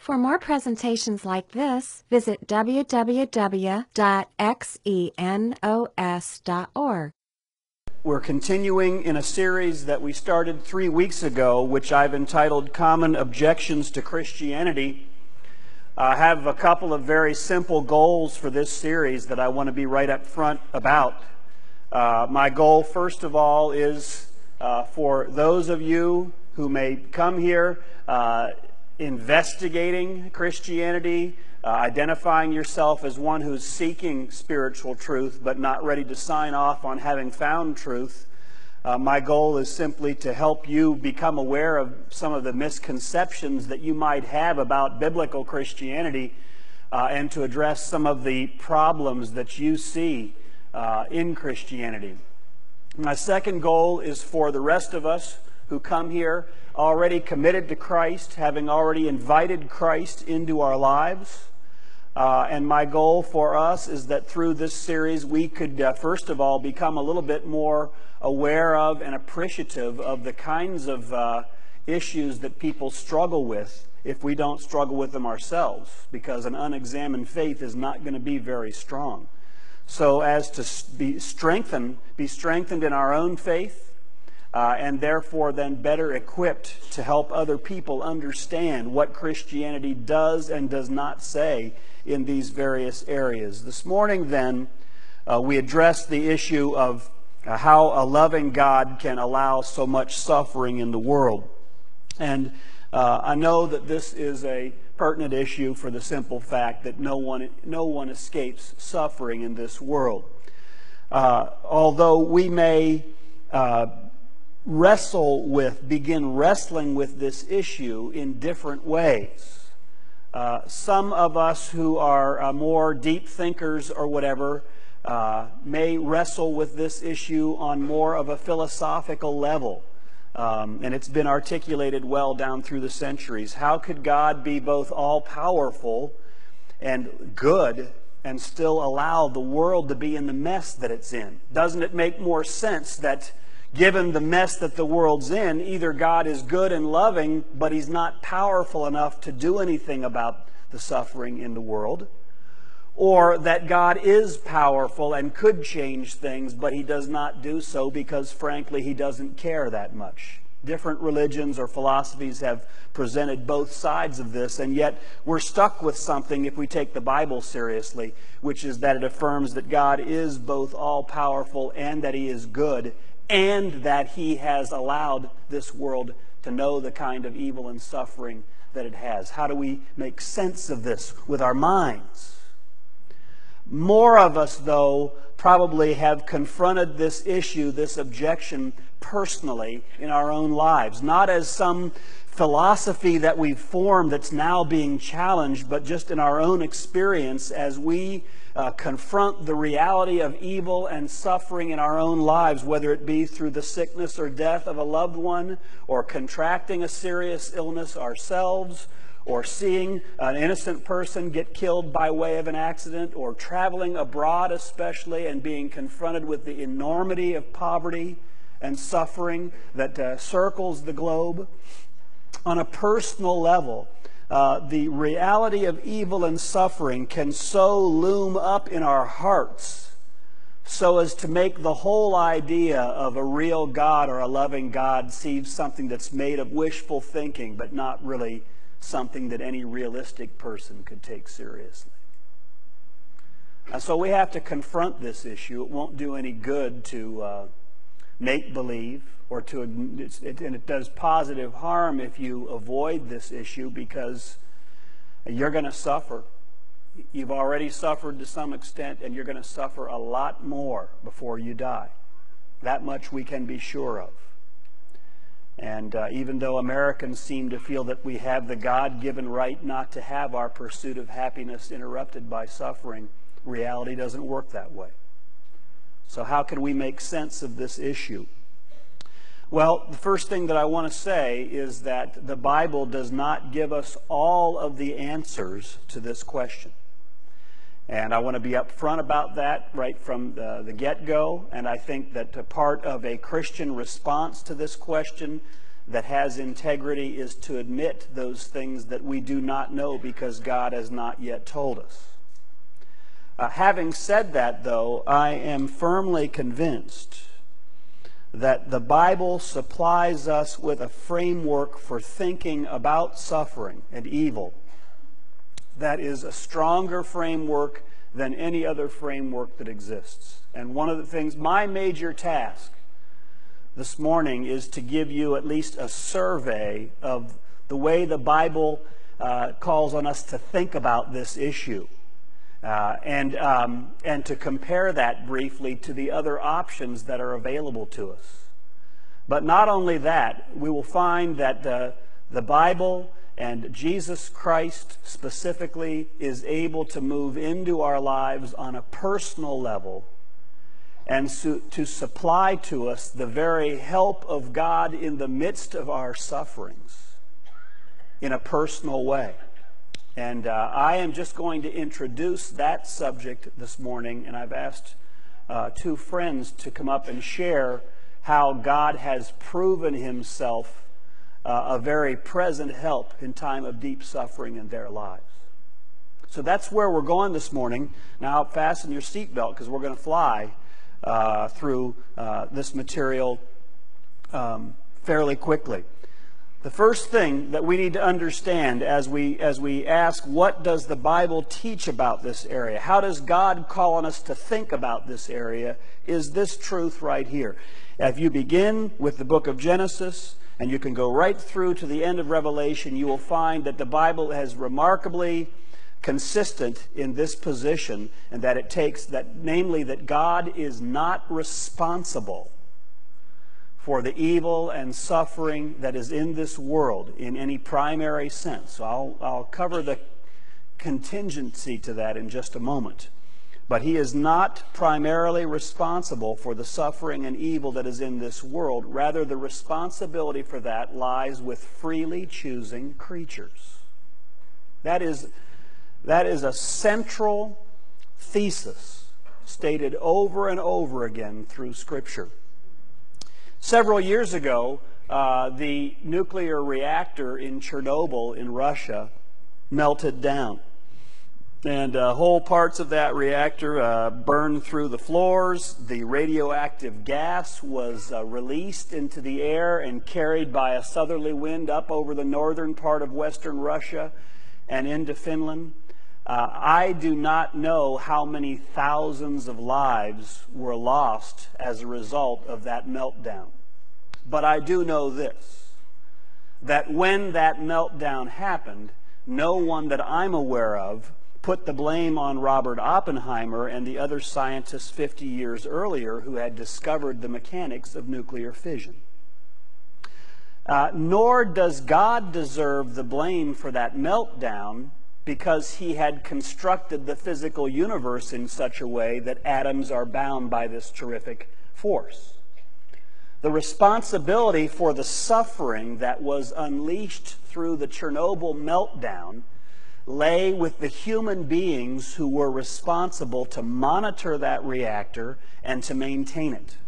For more presentations like this, visit www.xenos.org. We're continuing in a series that we started 3 weeks ago, which I've entitled Common Objections to Christianity. I have a couple of very simple goals for this series that I want to be right up front about. My goal, first of all, is for those of you who may come here investigating Christianity, identifying yourself as one who's seeking spiritual truth but not ready to sign off on having found truth. My goal is simply to help you become aware of some of the misconceptions that you might have about biblical Christianity and to address some of the problems that you see in Christianity. My second goal is for the rest of us who come here already committed to Christ, having already invited Christ into our lives. And my goal for us is that through this series we could, first of all, become a little bit more aware of and appreciative of the kinds of issues that people struggle with if we don't struggle with them ourselves, because an unexamined faith is not going to be very strong. So as to be strengthened in our own faith, and therefore then better equipped to help other people understand what Christianity does and does not say in these various areas. This morning then, we addressed the issue of how a loving God can allow so much suffering in the world. And I know that this is a pertinent issue for the simple fact that no one escapes suffering in this world. Although we may begin wrestling with this issue in different ways. Some of us who are more deep thinkers or whatever may wrestle with this issue on more of a philosophical level. And it's been articulated well down through the centuries. How could God be both all-powerful and good and still allow the world to be in the mess that it's in? Doesn't it make more sense that given the mess that the world's in, either God is good and loving, but He's not powerful enough to do anything about the suffering in the world, or that God is powerful and could change things, but He does not do so because, frankly, He doesn't care that much. Different religions or philosophies have presented both sides of this, and yet we're stuck with something if we take the Bible seriously, which is that it affirms that God is both all-powerful and that He is good, and that He has allowed this world to know the kind of evil and suffering that it has. How do we make sense of this with our minds? More of us, though, probably have confronted this issue, this objection, personally in our own lives. Not as some philosophy that we've formed that's now being challenged, but just in our own experience as we confront the reality of evil and suffering in our own lives, whether it be through the sickness or death of a loved one, or contracting a serious illness ourselves, or seeing an innocent person get killed by way of an accident, or traveling abroad especially and being confronted with the enormity of poverty and suffering that circles the globe. On a personal level, the reality of evil and suffering can so loom up in our hearts so as to make the whole idea of a real God or a loving God seem something that's made of wishful thinking, but not really something that any realistic person could take seriously. And so we have to confront this issue. It won't do any good to make believe, and it does positive harm if you avoid this issue, because you're going to suffer. You've already suffered to some extent, and you're going to suffer a lot more before you die. That much we can be sure of. And even though Americans seem to feel that we have the God-given right not to have our pursuit of happiness interrupted by suffering, reality doesn't work that way. So how can we make sense of this issue? Well, the first thing that I want to say is that the Bible does not give us all of the answers to this question. And I want to be upfront about that right from the get-go. And I think that a part of a Christian response to this question that has integrity is to admit those things that we do not know because God has not yet told us. Having said that, though, I am firmly convinced that the Bible supplies us with a framework for thinking about suffering and evil that is a stronger framework than any other framework that exists. And one of the things, my major task this morning is to give you at least a survey of the way the Bible calls on us to think about this issue. And to compare that briefly to the other options that are available to us. But not only that, we will find that the Bible and Jesus Christ specifically is able to move into our lives on a personal level and to supply to us the very help of God in the midst of our sufferings in a personal way. And I am just going to introduce that subject this morning, and I've asked two friends to come up and share how God has proven himself a very present help in time of deep suffering in their lives. So that's where we're going this morning. Now fasten your seatbelt because we're going to fly through this material fairly quickly. The first thing that we need to understand as we ask, what does the Bible teach about this area? How does God call on us to think about this area? Is this truth right here? If you begin with the book of Genesis and you can go right through to the end of Revelation, you will find that the Bible is remarkably consistent in this position, and that it takes that, namely, that God is not responsible for the evil and suffering that is in this world in any primary sense. So I'll cover the contingency to that in just a moment. But he is not primarily responsible for the suffering and evil that is in this world. Rather, the responsibility for that lies with freely choosing creatures. That is a central thesis stated over and over again through Scripture. Several years ago, the nuclear reactor in Chernobyl in Russia melted down. And whole parts of that reactor burned through the floors. The radioactive gas was released into the air and carried by a southerly wind up over the northern part of western Russia and into Finland. I do not know how many thousands of lives were lost as a result of that meltdown. But I do know this, that when that meltdown happened, no one that I'm aware of put the blame on Robert Oppenheimer and the other scientists 50 years earlier who had discovered the mechanics of nuclear fission. Nor does God deserve the blame for that meltdown, because he had constructed the physical universe in such a way that atoms are bound by this terrific force. The responsibility for the suffering that was unleashed through the Chernobyl meltdown lay with the human beings who were responsible to monitor that reactor and to maintain it.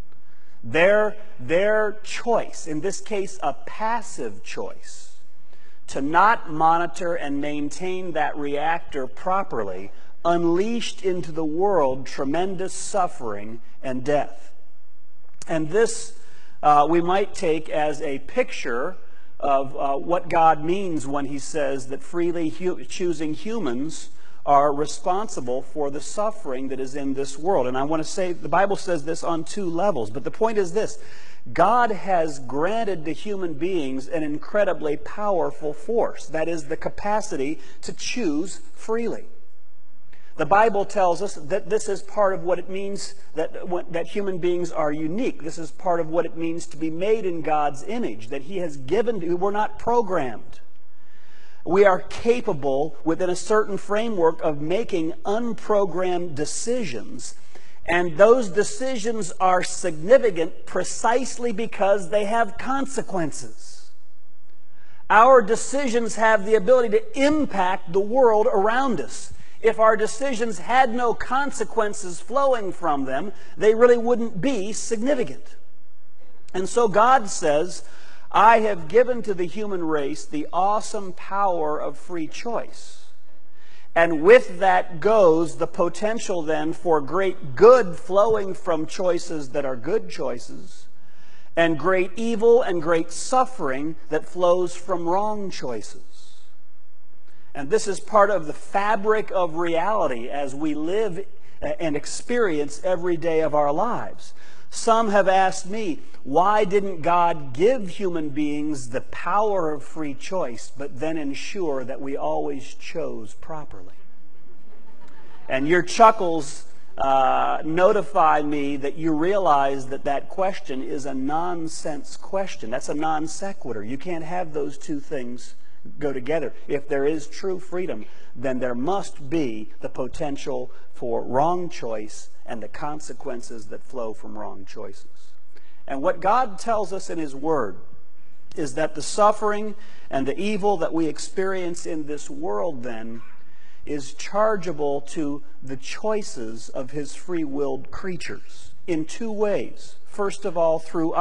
Their choice, in this case a passive choice, to not monitor and maintain that reactor properly, unleashed into the world tremendous suffering and death. And this we might take as a picture of what God means when he says that freely choosing humans are responsible for the suffering that is in this world. And I want to say the Bible says this on two levels, but the point is this: God has granted to human beings an incredibly powerful force. That is the capacity to choose freely. The Bible tells us that this is part of what it means that human beings are unique. This is part of what it means to be made in God's image, that he has given, we're not programmed. We are capable within a certain framework of making unprogrammed decisions. And those decisions are significant precisely because they have consequences. Our decisions have the ability to impact the world around us. If our decisions had no consequences flowing from them, they really wouldn't be significant. And so God says, I have given to the human race the awesome power of free choice. And with that goes the potential then for great good flowing from choices that are good choices, and great evil and great suffering that flows from wrong choices. And this is part of the fabric of reality as we live and experience every day of our lives. Some have asked me, why didn't God give human beings the power of free choice, but then ensure that we always chose properly? And your chuckles notify me that you realize that that question is a nonsense question. That's a non sequitur. You can't have those two things go together. If there is true freedom, then there must be the potential for wrong choice and the consequences that flow from wrong choices. And what God tells us in His Word is that the suffering and the evil that we experience in this world then is chargeable to the choices of His free-willed creatures in two ways. First of all, through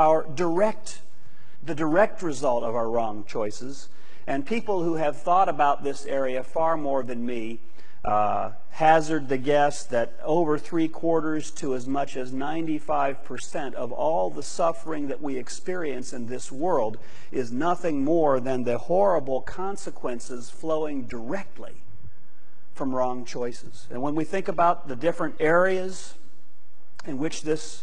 the direct result of our wrong choices. And people who have thought about this area far more than me hazard the guess that over 3/4 to as much as 95% of all the suffering that we experience in this world is nothing more than the horrible consequences flowing directly from wrong choices. And when we think about the different areas in which this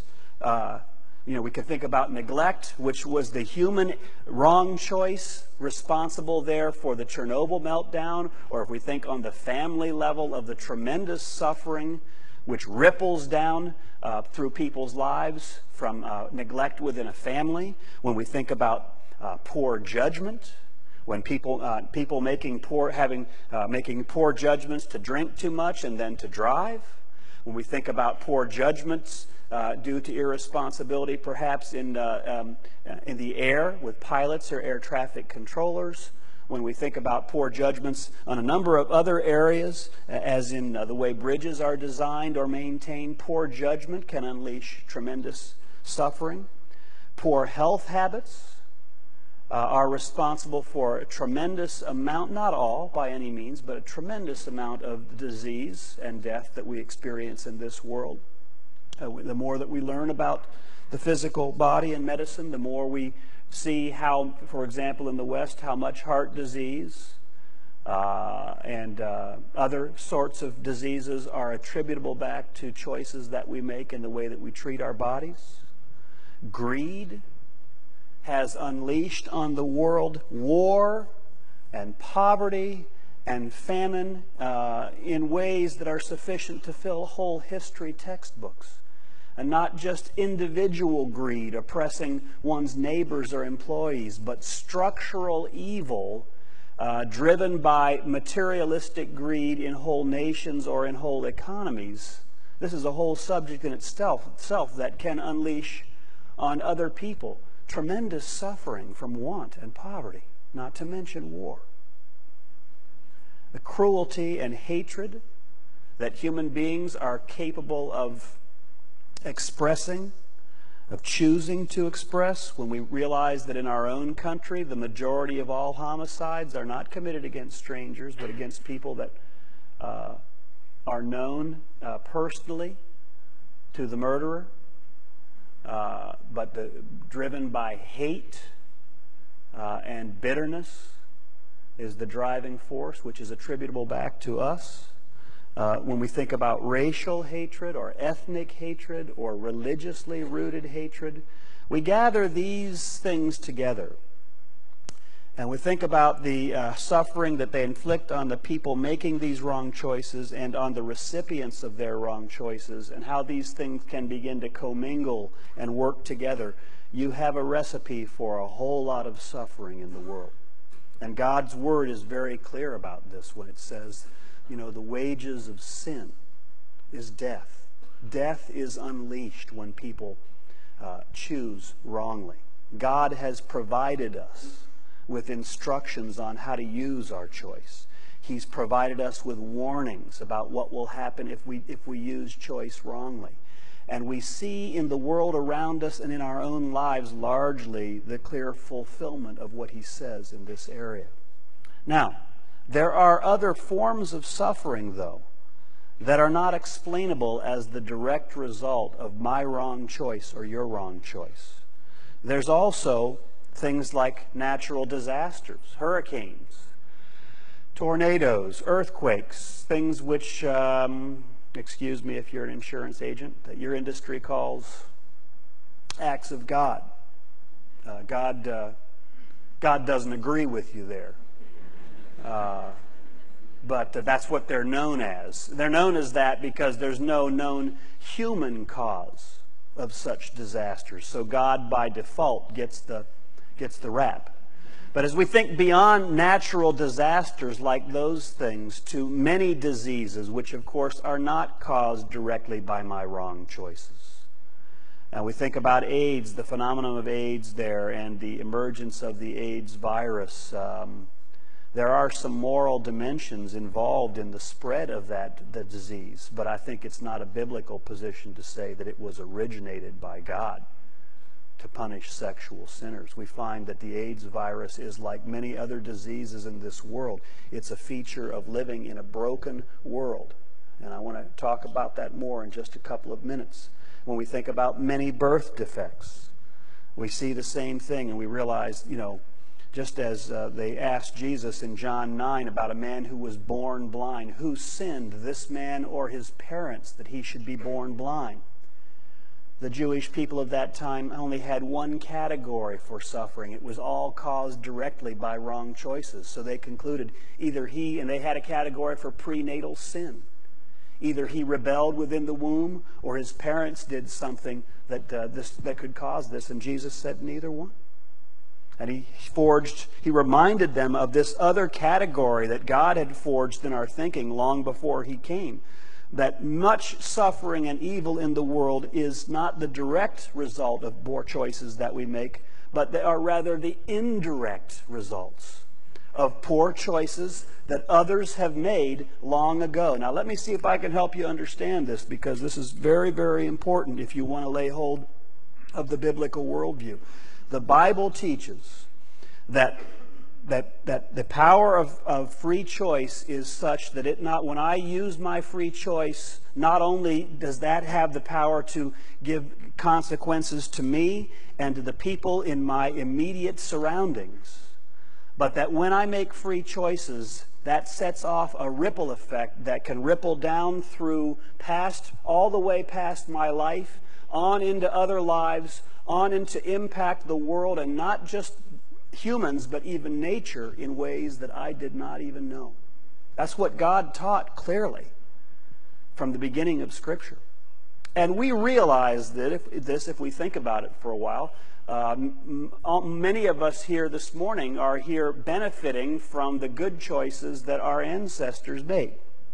we can think about neglect, which was the human wrong choice responsible there for the Chernobyl meltdown, or if we think on the family level of the tremendous suffering which ripples down through people's lives from neglect within a family. When we think about poor judgment, when people making poor judgments to drink too much and then to drive. When we think about poor judgments due to irresponsibility, perhaps in the air with pilots or air traffic controllers. When we think about poor judgments on a number of other areas, as in the way bridges are designed or maintained, poor judgment can unleash tremendous suffering. Poor health habits are responsible for a tremendous amount, not all by any means, but a tremendous amount of disease and death that we experience in this world. The more that we learn about the physical body and medicine, the more we see how, for example, in the West, how much heart disease and other sorts of diseases are attributable back to choices that we make in the way that we treat our bodies. Greed has unleashed on the world war and poverty and famine in ways that are sufficient to fill whole history textbooks. And not just individual greed oppressing one's neighbors or employees, but structural evil driven by materialistic greed in whole nations or in whole economies. This is a whole subject in itself that can unleash on other people tremendous suffering from want and poverty, not to mention war. The cruelty and hatred that human beings are capable of expressing, of choosing to express, when we realize that in our own country the majority of all homicides are not committed against strangers but against people that are known personally to the murderer, but driven by hate and bitterness is the driving force, which is attributable back to us. When we think about racial hatred or ethnic hatred or religiously rooted hatred, we gather these things together. And we think about the suffering that they inflict on the people making these wrong choices and on the recipients of their wrong choices, and how these things can begin to commingle and work together. You have a recipe for a whole lot of suffering in the world. And God's Word is very clear about this when it says, the wages of sin is death. Death is unleashed when people choose wrongly. God has provided us with instructions on how to use our choice. He's provided us with warnings about what will happen if we use choice wrongly. And we see in the world around us and in our own lives largely the clear fulfillment of what he says in this area. Now, there are other forms of suffering, though, that are not explainable as the direct result of my wrong choice or your wrong choice. There's also things like natural disasters, hurricanes, tornadoes, earthquakes, things which, excuse me if you're an insurance agent, that your industry calls acts of God. God doesn't agree with you there. But that's what they're known as. They're known as that because there's no known human cause of such disasters. So God, by default, gets the rap. But as we think beyond natural disasters like those things to many diseases, which of course are not caused directly by my wrong choices. And we think about AIDS, the phenomenon of AIDS there, and the emergence of the AIDS virus. There are some moral dimensions involved in the spread of the disease, but I think it's not a biblical position to say that it was originated by God to punish sexual sinners. We find that the AIDS virus is like many other diseases in this world. It's a feature of living in a broken world. And I want to talk about that more in just a couple of minutes. When we think about many birth defects, we see the same thing, and we realize, just as they asked Jesus in John 9 about a man who was born blind, who sinned, this man or his parents, that he should be born blind? The Jewish people of that time only had one category for suffering. It was all caused directly by wrong choices. So they concluded either and they had a category for prenatal sin. Either he rebelled within the womb or his parents did something that could cause this. And Jesus said neither one. And he reminded them of this other category that God had forged in our thinking long before he came. That much suffering and evil in the world is not the direct result of poor choices that we make, but they are rather the indirect results of poor choices that others have made long ago. Now let me see if I can help you understand this, because this is very, very important if you want to lay hold of the biblical worldview. The Bible teaches that the power of free choice is such that when I use my free choice, not only does that have the power to give consequences to me and to the people in my immediate surroundings, but that when I make free choices, that sets off a ripple effect that can ripple down through all the way past my life, on into other lives, on into impact the world, and not just humans, but even nature in ways that I did not even know. That's what God taught clearly from the beginning of Scripture. And we realize that if we think about it for a while, many of us here this morning are here benefiting from the good choices that our ancestors made.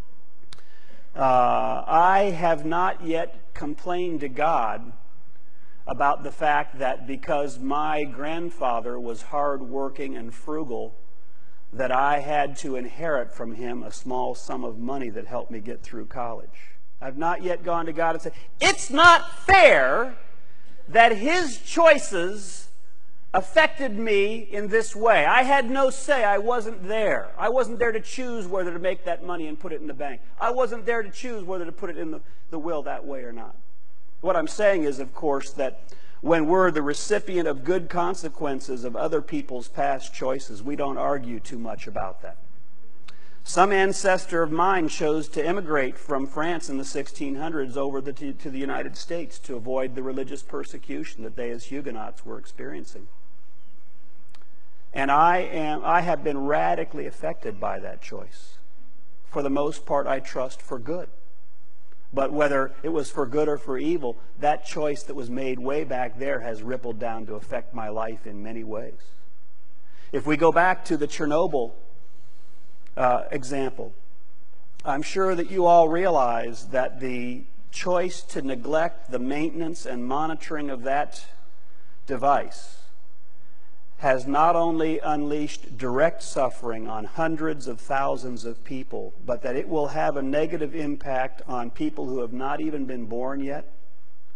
I have not yet complained to God about the fact that because my grandfather was hardworking and frugal, that I had to inherit from him a small sum of money that helped me get through college. I've not yet gone to God and said, it's not fair that his choices affected me in this way. I had no say. I wasn't there. I wasn't there to choose whether to make that money and put it in the bank. I wasn't there to choose whether to put it in the will that way or not. What I'm saying is, of course, that when we're the recipient of good consequences of other people's past choices, we don't argue too much about that. Some ancestor of mine chose to immigrate from France in the 1600s over to the United States to avoid the religious persecution that they as Huguenots were experiencing. And I have been radically affected by that choice. For the most part, I trust for good. But whether it was for good or for evil, that choice that was made way back there has rippled down to affect my life in many ways. If we go back to the Chernobyl example, I'm sure that you all realize that the choice to neglect the maintenance and monitoring of that device has not only unleashed direct suffering on hundreds of thousands of people, but that it will have a negative impact on people who have not even been born yet,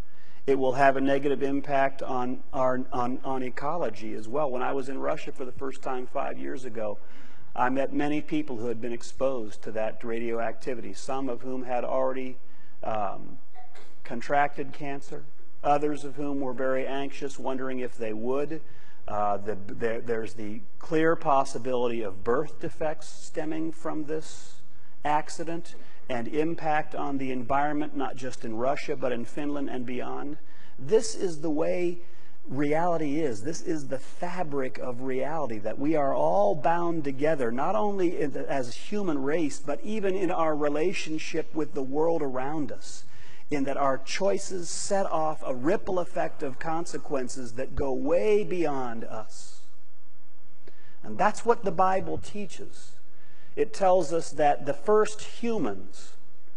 It will have a negative impact on ecology as well. When I was in Russia for the first time 5 years ago, I met many people who had been exposed to that radioactivity, some of whom had already contracted cancer, others of whom were very anxious, wondering if they would. There's the clear possibility of birth defects stemming from this accident and impact on the environment, not just in Russia, but in Finland and beyond. This is the way reality is. This is the fabric of reality, that we are all bound together, not only as a human race, but even in our relationship with the world around us, in that our choices set off a ripple effect of consequences that go way beyond us. And that's what the Bible teaches. It tells us that the first humans,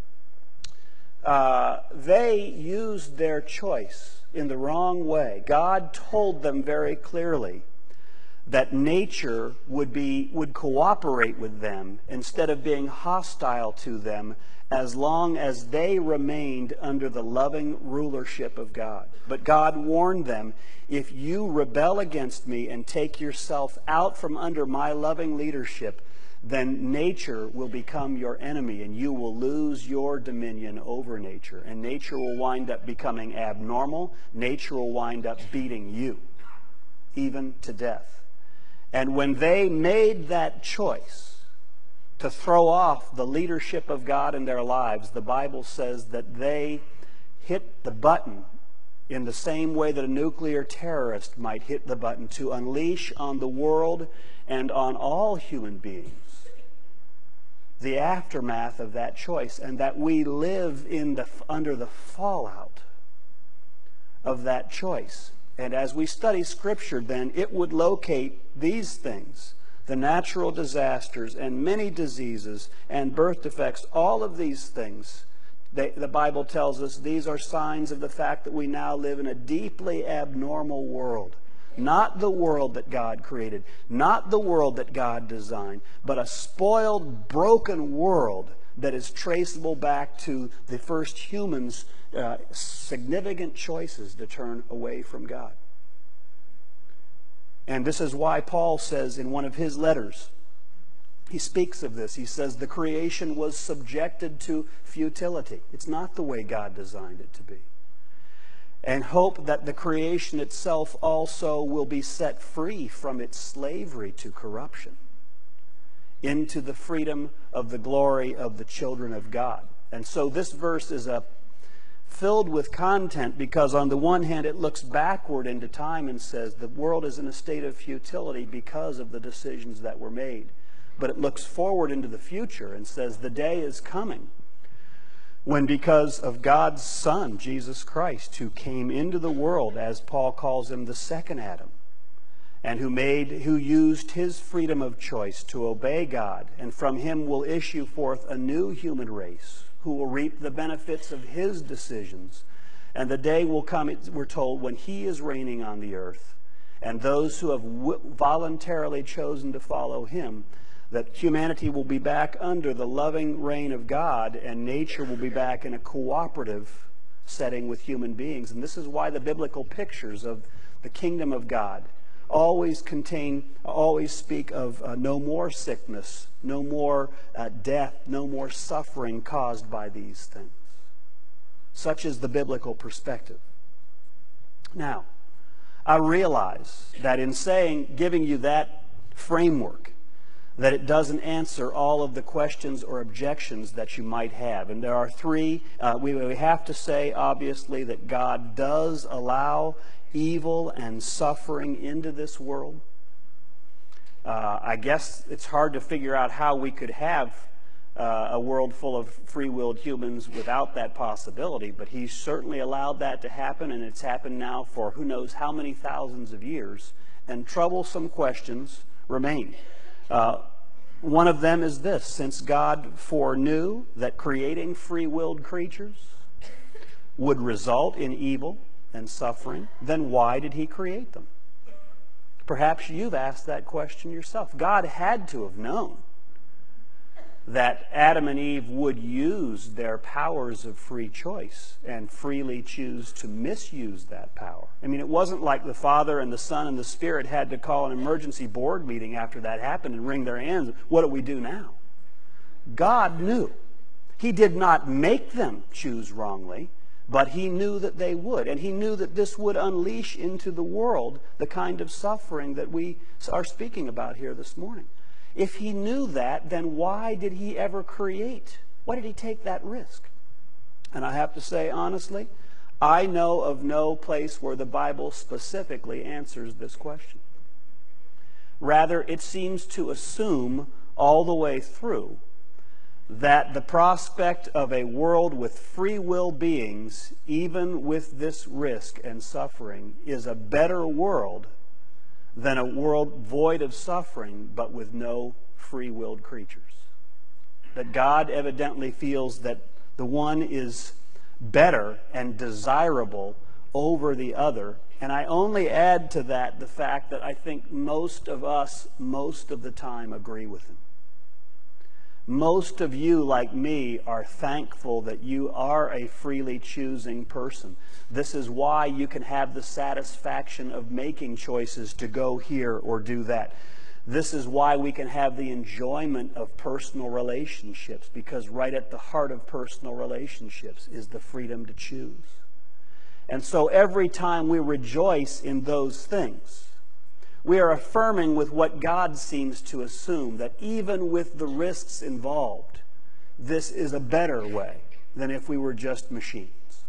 they used their choice in the wrong way. God told them very clearly that nature would cooperate with them instead of being hostile to them, as long as they remained under the loving rulership of God. But God warned them, if you rebel against me and take yourself out from under my loving leadership, then nature will become your enemy and you will lose your dominion over nature. And nature will wind up becoming abnormal. Nature will wind up beating you, even to death. And when they made that choice to throw off the leadership of God in their lives, the Bible says that they hit the button in the same way that a nuclear terrorist might hit the button to unleash on the world and on all human beings the aftermath of that choice, and that we live under the fallout of that choice. And as we study Scripture, then, it would locate these things, the natural disasters and many diseases and birth defects, all of these things. The Bible tells us these are signs of the fact that we now live in a deeply abnormal world. Not the world that God created, not the world that God designed, but a spoiled, broken world that is traceable back to the first humans' significant choices to turn away from God. And this is why Paul says in one of his letters, he speaks of this. He says the creation was subjected to futility. It's not the way God designed it to be. And hope that the creation itself also will be set free from its slavery to corruption into the freedom of the glory of the children of God. And so this verse is filled with content, because on the one hand it looks backward into time and says the world is in a state of futility because of the decisions that were made. But it looks forward into the future and says the day is coming when, because of God's Son, Jesus Christ, who came into the world, as Paul calls him, the second Adam, and who used his freedom of choice to obey God, and from him will issue forth a new human race who will reap the benefits of his decisions. And the day will come, we're told, when he is reigning on the earth, and those who have voluntarily chosen to follow him, that humanity will be back under the loving reign of God, and nature will be back in a cooperative setting with human beings. And this is why the biblical pictures of the kingdom of God always speak of no more sickness, no more death, no more suffering caused by these things. Such is the biblical perspective. Now, I realize that in giving you that framework, that it doesn't answer all of the questions or objections that you might have. And there are three. We have to say, obviously, that God does allow evil and suffering into this world. I guess it's hard to figure out how we could have a world full of free-willed humans without that possibility, but He's certainly allowed that to happen, and it's happened now for who knows how many thousands of years, and troublesome questions remain. One of them is this: since God foreknew that creating free-willed creatures would result in evil and suffering, then why did He create them? Perhaps you've asked that question yourself. God had to have known that Adam and Eve would use their powers of free choice and freely choose to misuse that power. I mean, it wasn't like the Father and the Son and the Spirit had to call an emergency board meeting after that happened and wring their hands. What do we do now? God knew. He did not make them choose wrongly, but He knew that they would. And He knew that this would unleash into the world the kind of suffering that we are speaking about here this morning. If He knew that, then why did He ever create? Why did He take that risk? And I have to say, honestly, I know of no place where the Bible specifically answers this question. Rather, it seems to assume all the way through that the prospect of a world with free will beings, even with this risk and suffering, is a better world than a world void of suffering but with no free-willed creatures. That God evidently feels that the one is better and desirable over the other. And I only add to that the fact that I think most of us, most of the time, agree with Him. Most of you, like me, are thankful that you are a freely choosing person. This is why you can have the satisfaction of making choices to go here or do that. This is why we can have the enjoyment of personal relationships, because right at the heart of personal relationships is the freedom to choose. And so every time we rejoice in those things, we are affirming with what God seems to assume, that even with the risks involved, this is a better way than if we were just machines.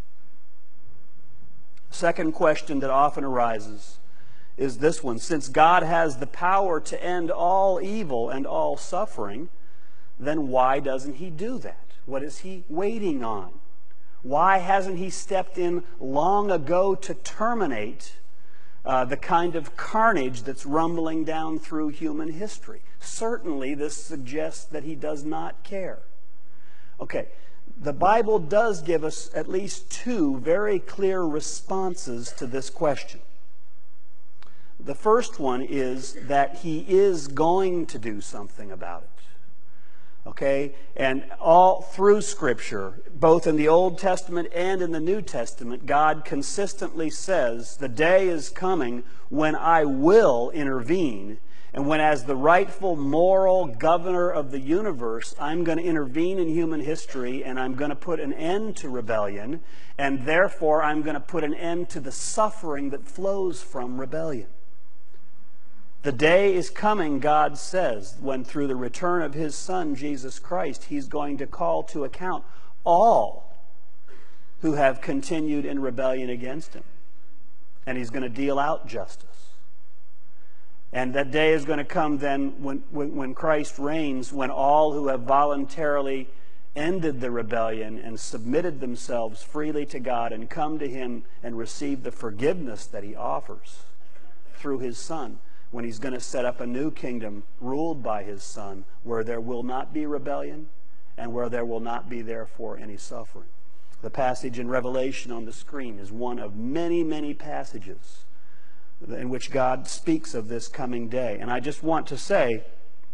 Second question that often arises is this one. Since God has the power to end all evil and all suffering, then why doesn't He do that? What is He waiting on? Why hasn't He stepped in long ago to terminate the kind of carnage that's rumbling down through human history? Certainly, this suggests that He does not care. Okay, the Bible does give us at least two very clear responses to this question. The first one is that He is going to do something about it. Okay? And all through Scripture, both in the Old Testament and in the New Testament, God consistently says, the day is coming when I will intervene, and when, as the rightful moral governor of the universe, I'm going to intervene in human history, and I'm going to put an end to rebellion, and therefore I'm going to put an end to the suffering that flows from rebellion. The day is coming, God says, when through the return of His Son, Jesus Christ, He's going to call to account all who have continued in rebellion against Him. And He's going to deal out justice. And that day is going to come then when Christ reigns, when all who have voluntarily ended the rebellion and submitted themselves freely to God and come to Him and receive the forgiveness that He offers through His Son, when He's going to set up a new kingdom ruled by His Son, where there will not be rebellion and where there will not be, therefore, any suffering. The passage in Revelation on the screen is one of many, many passages in which God speaks of this coming day. And I just want to say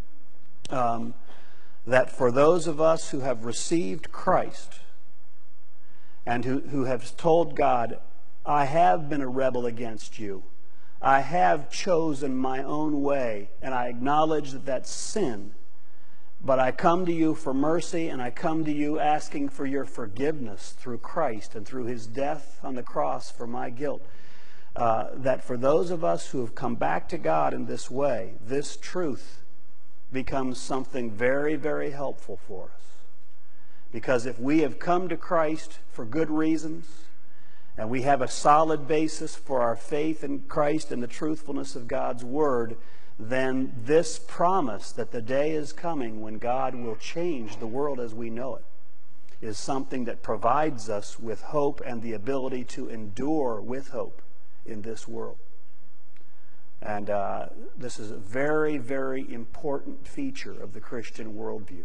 that for those of us who have received Christ and who have told God, I have been a rebel against you, I have chosen my own way, and I acknowledge that that's sin. But I come to you for mercy, and I come to you asking for your forgiveness through Christ and through His death on the cross for my guilt. That for those of us who have come back to God in this way, this truth becomes something very, very helpful for us. Because if we have come to Christ for good reasons, and we have a solid basis for our faith in Christ and the truthfulness of God's Word, then this promise that the day is coming when God will change the world as we know it is something that provides us with hope and the ability to endure with hope in this world. And this is a very, very important feature of the Christian worldview.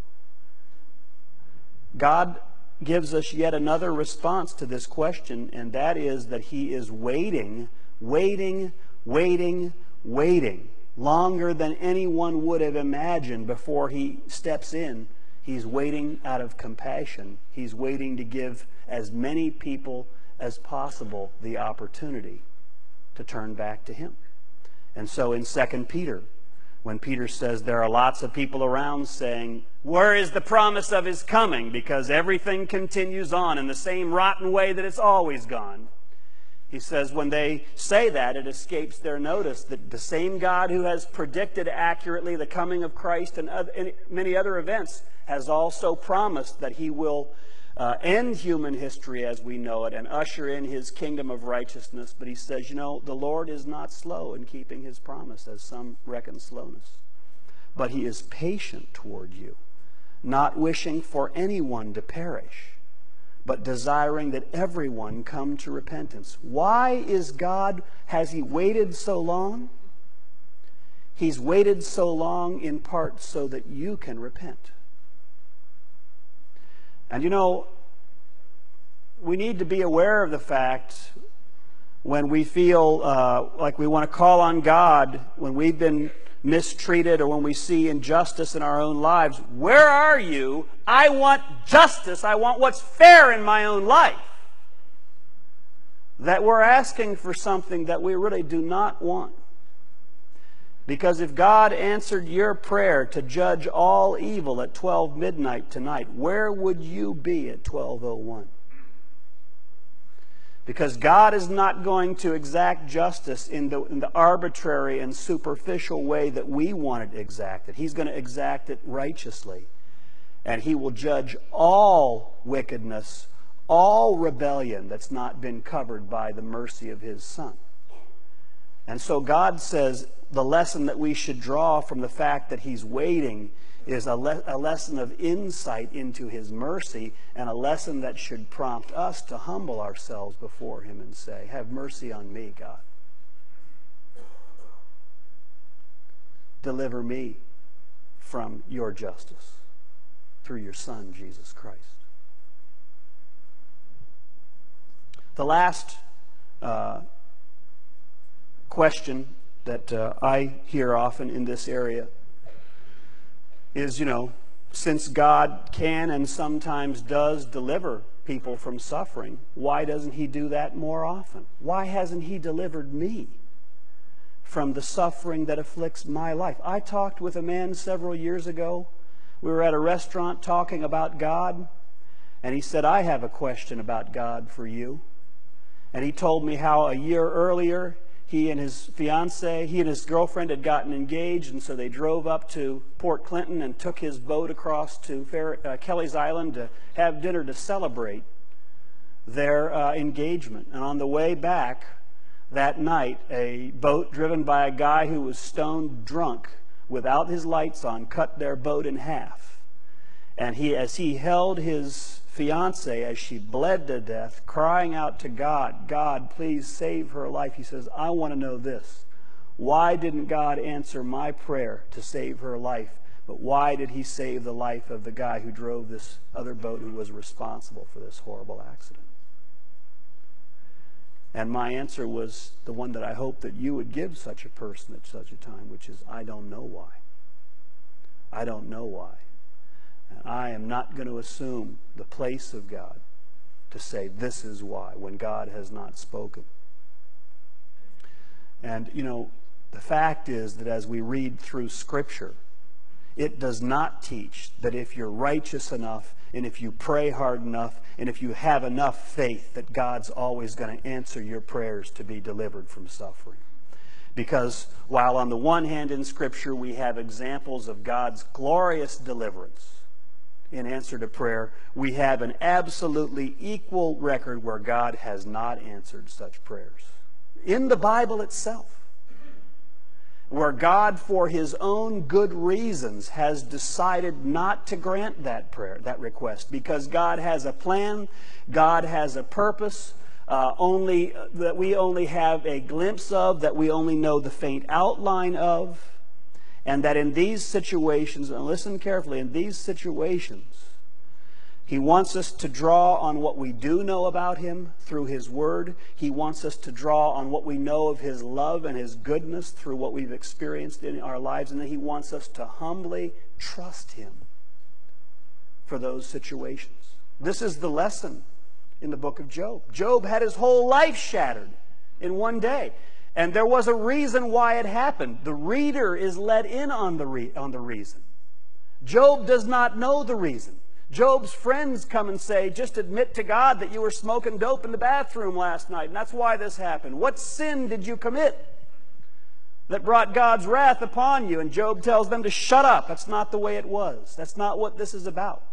God gives us yet another response to this question, and that is that He is waiting longer than anyone would have imagined before He steps in He's waiting out of compassion. He's waiting to give as many people as possible the opportunity to turn back to Him. And so in 2 Peter, when Peter says there are lots of people around saying, where is the promise of His coming? Because everything continues on in the same rotten way that it's always gone. He says when they say that, it escapes their notice that the same God who has predicted accurately the coming of Christ and many other events has also promised that He will end human history as we know it and usher in His kingdom of righteousness. But He says, the Lord is not slow in keeping His promise, as some reckon slowness. But He is patient toward you, not wishing for anyone to perish, but desiring that everyone come to repentance. Why has He waited so long? He's waited so long in part so that you can repent. And we need to be aware of the fact when we feel like we want to call on God, when we've been mistreated or when we see injustice in our own lives. Where are you? I want justice. I want what's fair in my own life. That we're asking for something that we really do not want. Because if God answered your prayer to judge all evil at 12 midnight tonight, where would you be at 12:01? Because God is not going to exact justice in the arbitrary and superficial way that we want it exacted. He's going to exact it righteously. And He will judge all wickedness, all rebellion that's not been covered by the mercy of His Son. And so God says the lesson that we should draw from the fact that He's waiting is a lesson of insight into His mercy, and a lesson that should prompt us to humble ourselves before Him and say, have mercy on me, God. Deliver me from your justice through your Son, Jesus Christ. The last question that I hear often in this area is, since God can and sometimes does deliver people from suffering, why doesn't He do that more often? Why hasn't He delivered me from the suffering that afflicts my life? I talked with a man several years ago. We were at a restaurant talking about God, and he said, I have a question about God for you. And he told me how a year earlier he and his girlfriend had gotten engaged, and so they drove up to Port Clinton and took his boat across to Kelly's Island to have dinner to celebrate their engagement. And on the way back that night, a boat driven by a guy who was stone drunk without his lights on cut their boat in half. And as he held his fiancée as she bled to death, crying out to God, God, please save her life. He says, I want to know this. Why didn't God answer my prayer to save her life? But why did He save the life of the guy who drove this other boat who was responsible for this horrible accident? And my answer was the one that I hope that you would give such a person at such a time, which is, I don't know why. I don't know why. And I am not going to assume the place of God to say this is why, when God has not spoken. And, the fact is that as we read through Scripture, it does not teach that if you're righteous enough, and if you pray hard enough, and if you have enough faith, that God's always going to answer your prayers to be delivered from suffering. Because while on the one hand in Scripture we have examples of God's glorious deliverance in answer to prayer, we have an absolutely equal record where God has not answered such prayers. In the Bible itself, where God, for His own good reasons, has decided not to grant that prayer, that request, because God has a plan, God has a purpose, that we only have a glimpse of, that we only know the faint outline of, and that in these situations, and listen carefully, in these situations, He wants us to draw on what we do know about Him through His Word. He wants us to draw on what we know of His love and His goodness through what we've experienced in our lives. And then He wants us to humbly trust Him for those situations. This is the lesson in the book of Job. Job had his whole life shattered in one day. And there was a reason why it happened. The reader is let in on the reason. Job does not know the reason. Job's friends come and say, just admit to God that you were smoking dope in the bathroom last night, and that's why this happened. What sin did you commit that brought God's wrath upon you? And Job tells them to shut up. That's not the way it was. That's not what this is about.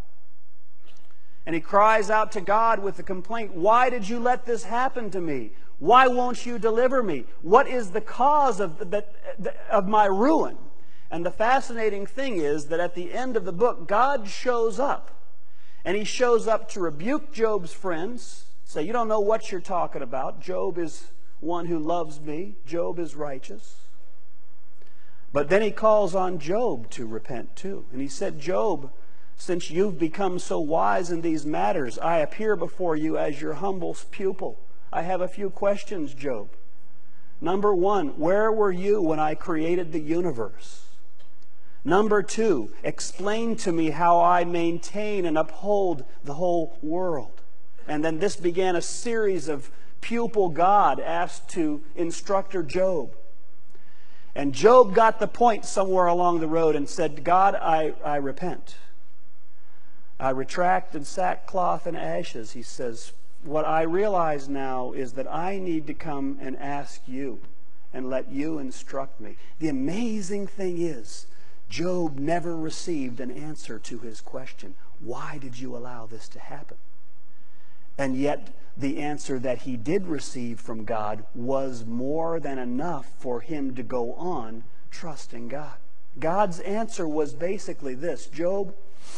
And he cries out to God with a complaint. Why did you let this happen to me? Why won't you deliver me? What is the cause of my ruin? And the fascinating thing is that at the end of the book, God shows up. And he shows up to rebuke Job's friends. Say, you don't know what you're talking about. Job is one who loves me. Job is righteous. But then he calls on Job to repent too. And he said, Job, since you've become so wise in these matters, I appear before you as your humble pupil. I have a few questions, Job. Number one, where were you when I created the universe? Number two, explain to me how I maintain and uphold the whole world. And then this began a series of pupil God asked to instructor Job. And Job got the point somewhere along the road and said, God, I repent. I retract in sackcloth and ashes. He says, what I realize now is that I need to come and ask you and let you instruct me. The amazing thing is, Job never received an answer to his question. Why did you allow this to happen? And yet, the answer that he did receive from God was more than enough for him to go on trusting God. God's answer was basically this: Job,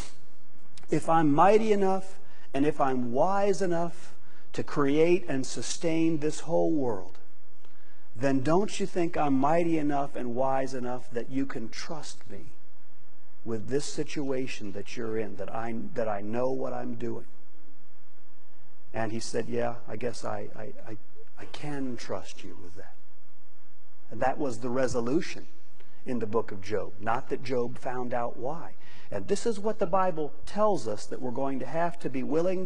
if I'm mighty enough and if I'm wise enough to create and sustain this whole world, then don't you think I'm mighty enough and wise enough that you can trust me with this situation that you're in, that I know what I'm doing? And he said, yeah, I guess I can trust you with that. And that was the resolution in the book of Job. Not that Job found out why. And this is what the Bible tells us that we're going to have to be willing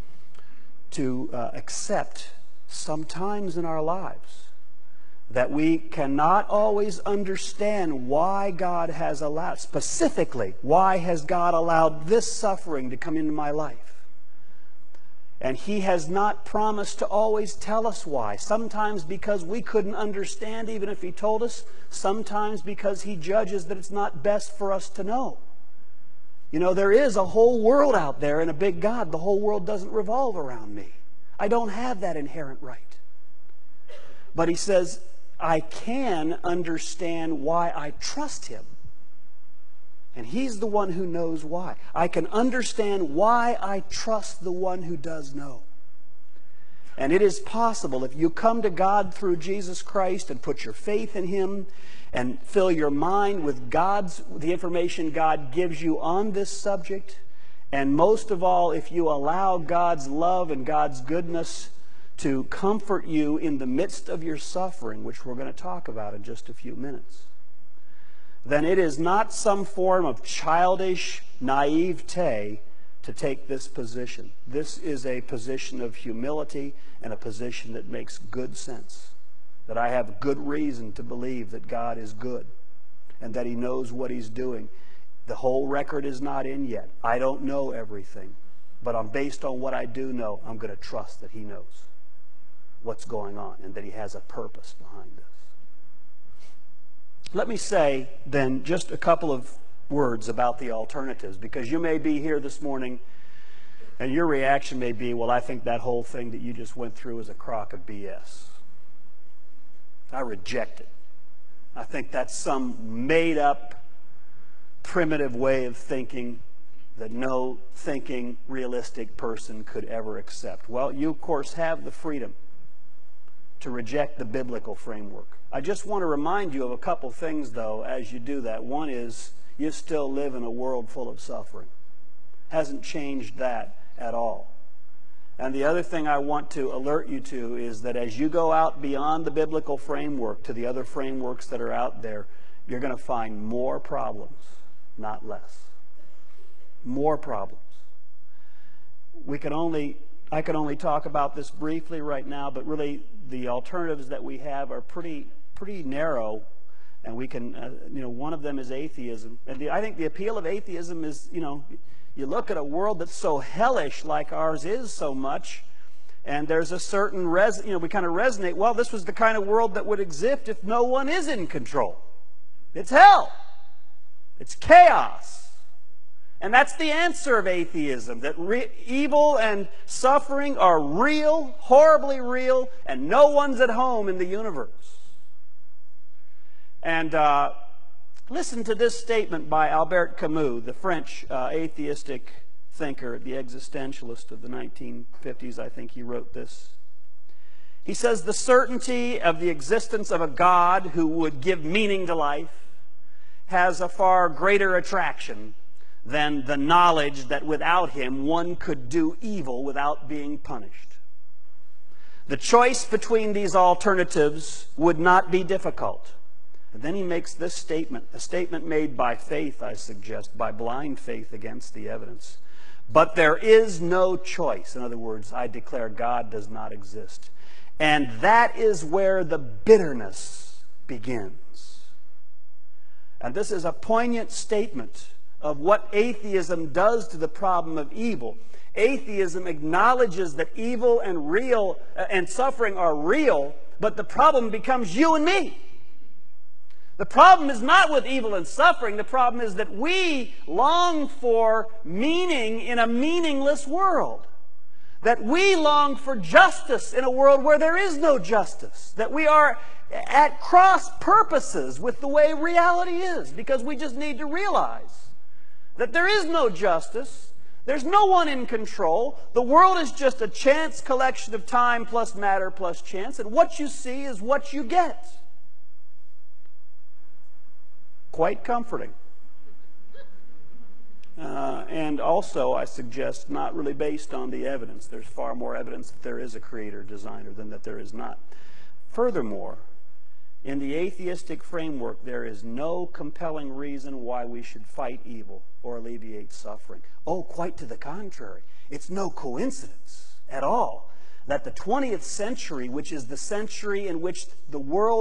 to accept sometimes in our lives. That we cannot always understand why God has allowed, specifically, why has God allowed this suffering to come into my life? And He has not promised to always tell us why. Sometimes because we couldn't understand even if He told us. Sometimes because He judges that it's not best for us to know. You know, there is a whole world out there and a big God. The whole world doesn't revolve around me. I don't have that inherent right. But He says, I can understand why I trust Him. And He's the one who knows why. I can understand why I trust the one who does know. And it is possible, if you come to God through Jesus Christ and put your faith in Him and fill your mind with the information God gives you on this subject, and most of all, if you allow God's love and God's goodness to comfort you in the midst of your suffering, which we're going to talk about in just a few minutes, then it is not some form of childish naivete to take this position. This is a position of humility and a position that makes good sense. That I have good reason to believe that God is good and that He knows what He's doing. The whole record is not in yet. I don't know everything, but based on what I do know, I'm going to trust that He knows what's going on and that He has a purpose behind this. Let me say then just a couple of words about the alternatives, because you may be here this morning and your reaction may be, well, I think that whole thing that you just went through is a crock of BS. I reject it. I think that's some made-up, primitive way of thinking that no thinking, realistic person could ever accept. Well, you, of course, have the freedom to reject the biblical framework. I just want to remind you of a couple things, though, as you do that. One is, you still live in a world full of suffering. Hasn't changed that at all. And the other thing I want to alert you to is that as you go out beyond the biblical framework to the other frameworks that are out there, you're going to find more problems, not less. More problems. I can only talk about this briefly right now, but really the alternatives that we have are pretty narrow, and we can, one of them is atheism. And I think the appeal of atheism is, you look at a world that's so hellish like ours is so much, and there's a certain, we kind of resonate, well, this was the kind of world that would exist if no one is in control. It's hell. It's chaos. And that's the answer of atheism, that evil and suffering are real, horribly real, and no one's at home in the universe. And listen to this statement by Albert Camus, the French atheistic thinker, the existentialist of the 1950s. I think he wrote this. He says, "The certainty of the existence of a God who would give meaning to life has a far greater attraction than the knowledge that without him one could do evil without being punished. The choice between these alternatives would not be difficult." And then he makes this statement, a statement made by faith, I suggest, by blind faith against the evidence. "But there is no choice." In other words, I declare God does not exist. "And that is where the bitterness begins." And this is a poignant statement of what atheism does to the problem of evil. Atheism acknowledges that evil and real and suffering are real, but the problem becomes you and me. The problem is not with evil and suffering. The problem is that we long for meaning in a meaningless world. That we long for justice in a world where there is no justice. That we are at cross purposes with the way reality is, because we just need to realize that there is no justice, there's no one in control, the world is just a chance collection of time plus matter plus chance, and what you see is what you get. Quite comforting. And also, I suggest, not really based on the evidence. There's far more evidence that there is a creator, designer, than that there is not. Furthermore, in the atheistic framework, there is no compelling reason why we should fight evil or alleviate suffering. Oh, quite to the contrary. It's no coincidence at all that the 20th century, which is the century in which the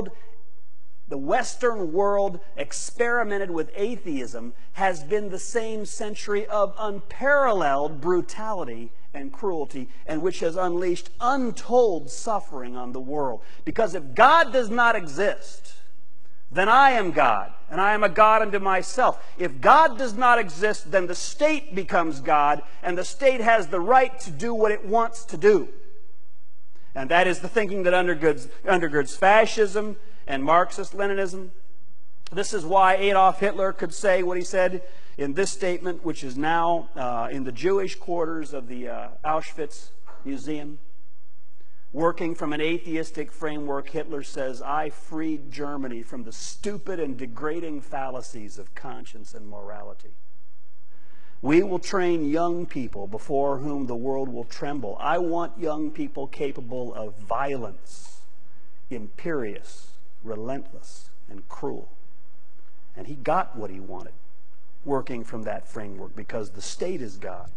Western world experimented with atheism, has been the same century of unparalleled brutality and cruelty, and which has unleashed untold suffering on the world. Because if God does not exist, then I am God, and I am a God unto myself. If God does not exist, then the state becomes God, and the state has the right to do what it wants to do. And that is the thinking that undergirds fascism and Marxist-Leninism. This is why Adolf Hitler could say what he said in this statement, which is now in the Jewish quarters of the Auschwitz Museum. Working from an atheistic framework, Hitler says, "I freed Germany from the stupid and degrading fallacies of conscience and morality. We will train young people before whom the world will tremble. I want young people capable of violence, imperious, relentless, and cruel." And he got what he wanted, working from that framework, because the state is God.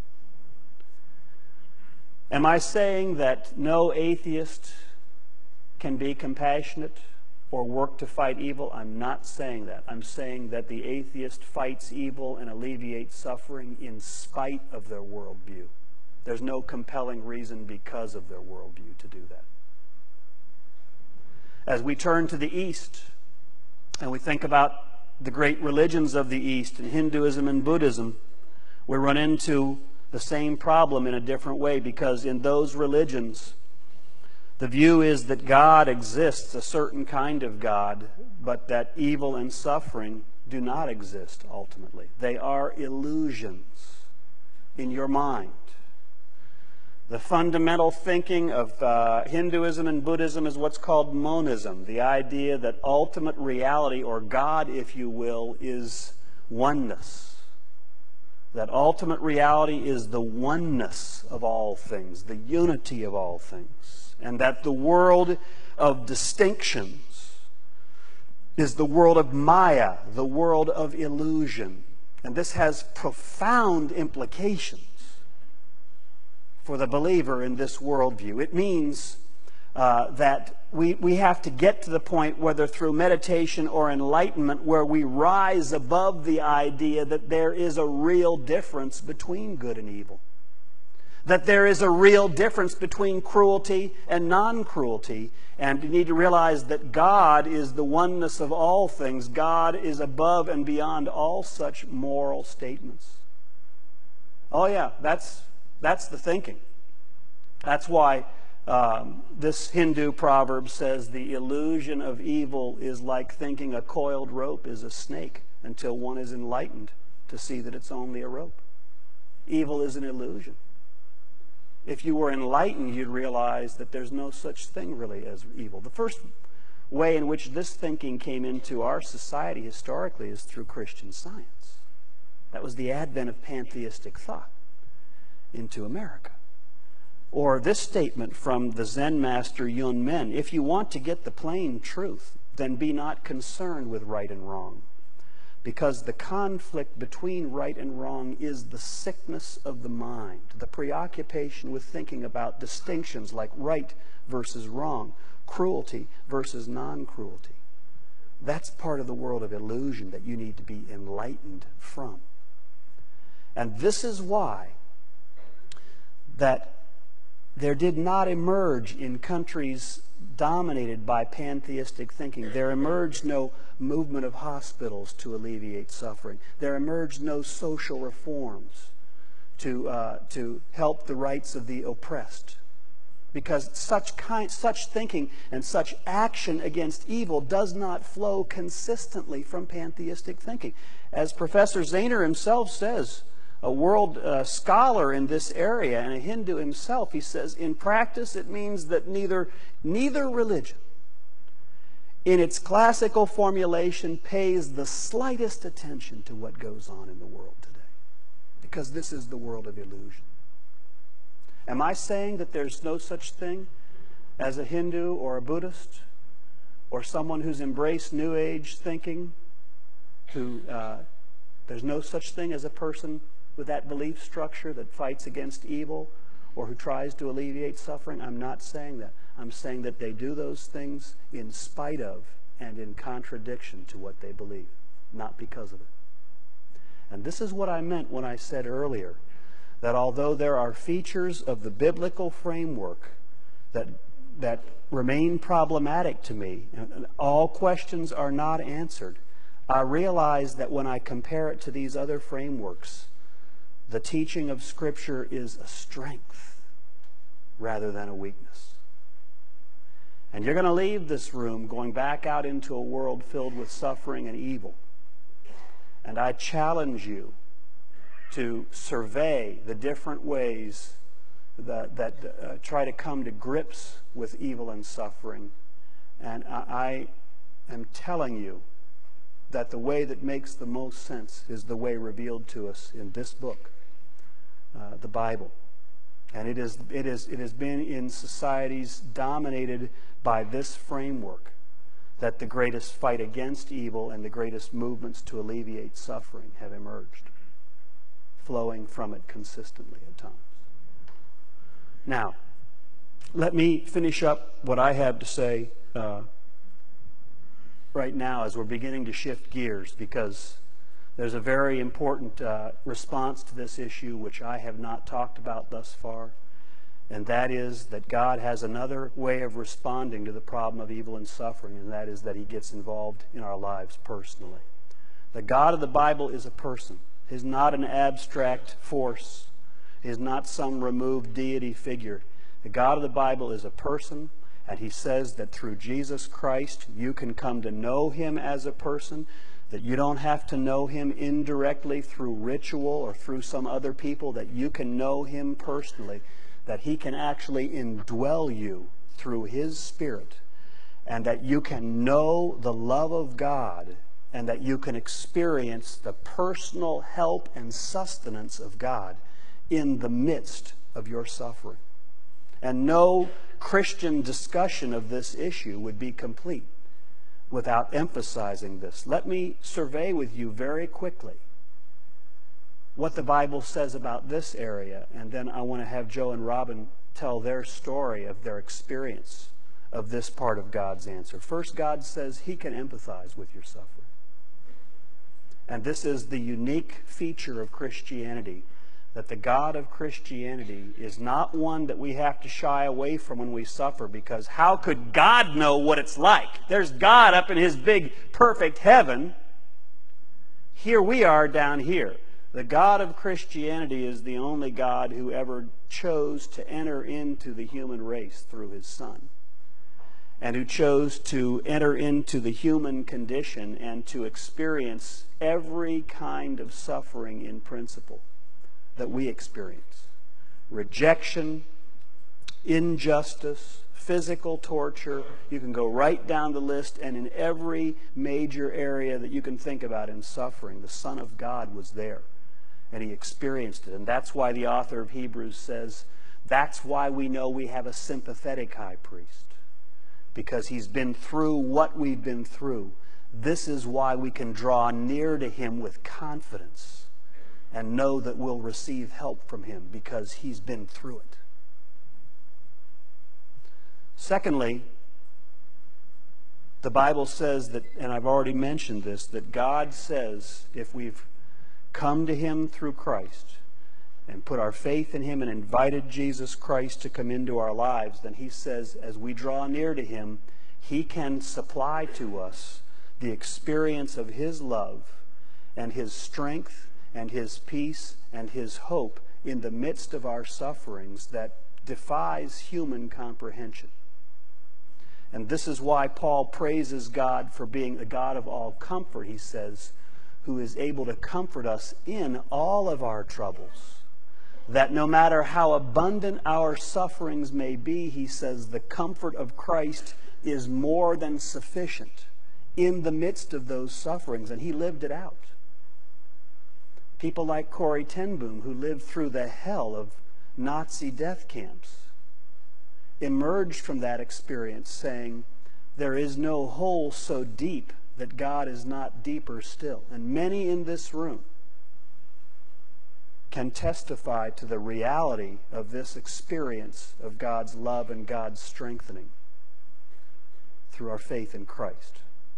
Am I saying that no atheist can be compassionate or work to fight evil? I'm not saying that. I'm saying that the atheist fights evil and alleviates suffering in spite of their worldview. There's no compelling reason because of their worldview to do that. As we turn to the East and we think about the great religions of the East, and Hinduism and Buddhism, we run into the same problem in a different way, because in those religions, the view is that God exists, a certain kind of God, but that evil and suffering do not exist ultimately. They are illusions in your mind. The fundamental thinking of Hinduism and Buddhism is what's called monism, the idea that ultimate reality, or God, if you will, is oneness. That ultimate reality is the oneness of all things, the unity of all things. And that the world of distinctions is the world of Maya, the world of illusion. And this has profound implications for the believer in this worldview. It means that we have to get to the point, whether through meditation or enlightenment, where we rise above the idea that there is a real difference between good and evil. That there is a real difference between cruelty and non-cruelty. And you need to realize that God is the oneness of all things. God is above and beyond all such moral statements. Oh yeah, that's the thinking. That's why this Hindu proverb says the illusion of evil is like thinking a coiled rope is a snake until one is enlightened to see that it's only a rope. Evil is an illusion. If you were enlightened, you'd realize that there's no such thing really as evil. The first way in which this thinking came into our society historically is through Christian Science. That was the advent of pantheistic thought into America. Or this statement from the Zen master Yun Men: if you want to get the plain truth, then be not concerned with right and wrong, because the conflict between right and wrong is the sickness of the mind, the preoccupation with thinking about distinctions like right versus wrong, cruelty versus non-cruelty. That's part of the world of illusion that you need to be enlightened from. And this is why that there did not emerge in countries dominated by pantheistic thinking. There emerged no movement of hospitals to alleviate suffering. There emerged no social reforms to help the rights of the oppressed. Because such thinking and such action against evil does not flow consistently from pantheistic thinking. As Professor Zahner himself says, a world scholar in this area and a Hindu himself, he says, in practice it means that neither religion in its classical formulation pays the slightest attention to what goes on in the world today, because this is the world of illusion. Am I saying that there's no such thing as a Hindu or a Buddhist or someone who's embraced New Age thinking, there's no such thing as a person with that belief structure that fights against evil or who tries to alleviate suffering? I'm not saying that. I'm saying that they do those things in spite of and in contradiction to what they believe, not because of it. And this is what I meant when I said earlier that although there are features of the biblical framework that remain problematic to me, and all questions are not answered, I realize that when I compare it to these other frameworks, the teaching of Scripture is a strength rather than a weakness. And you're going to leave this room going back out into a world filled with suffering and evil. And I challenge you to survey the different ways that try to come to grips with evil and suffering. And I am telling you that the way that makes the most sense is the way revealed to us in this book, the Bible. And it has been in societies dominated by this framework that the greatest fight against evil and the greatest movements to alleviate suffering have emerged, flowing from it consistently at times. Now, let me finish up what I have to say right now as we're beginning to shift gears, because there's a very important response to this issue which I have not talked about thus far, and that is that God has another way of responding to the problem of evil and suffering, and that is that He gets involved in our lives personally. The God of the Bible is a person. He's not an abstract force. He's not some removed deity figure. The God of the Bible is a person, and He says that through Jesus Christ you can come to know Him as a person, that you don't have to know Him indirectly through ritual or through some other people, that you can know Him personally, that He can actually indwell you through His Spirit, and that you can know the love of God, and that you can experience the personal help and sustenance of God in the midst of your suffering. And no Christian discussion of this issue would be complete without emphasizing this. Let me survey with you very quickly what the Bible says about this area, and then I want to have Joe and Robin tell their story of their experience of this part of God's answer. First, God says He can empathize with your suffering. And this is the unique feature of Christianity, that the God of Christianity is not one that we have to shy away from when we suffer, because how could God know what it's like? There's God up in His big, perfect heaven. Here we are down here. The God of Christianity is the only God who ever chose to enter into the human race through His Son, and who chose to enter into the human condition and to experience every kind of suffering in principle that we experience. Rejection, injustice, physical torture. You can go right down the list, and in every major area that you can think about in suffering, the Son of God was there, and He experienced it. And that's why the author of Hebrews says, that's why we know we have a sympathetic high priest, because He's been through what we've been through. This is why we can draw near to Him with confidence and know that we'll receive help from Him, because He's been through it. Secondly, the Bible says that, and I've already mentioned this, that God says if we've come to Him through Christ and put our faith in Him and invited Jesus Christ to come into our lives, then He says as we draw near to Him, He can supply to us the experience of His love and His strength and His peace and His hope in the midst of our sufferings that defies human comprehension. And this is why Paul praises God for being a God of all comfort, he says, who is able to comfort us in all of our troubles. That no matter how abundant our sufferings may be, he says, the comfort of Christ is more than sufficient in the midst of those sufferings, and he lived it out. People like Corrie ten Boom, who lived through the hell of Nazi death camps, emerged from that experience saying, there is no hole so deep that God is not deeper still. And many in this room can testify to the reality of this experience of God's love and God's strengthening through our faith in Christ.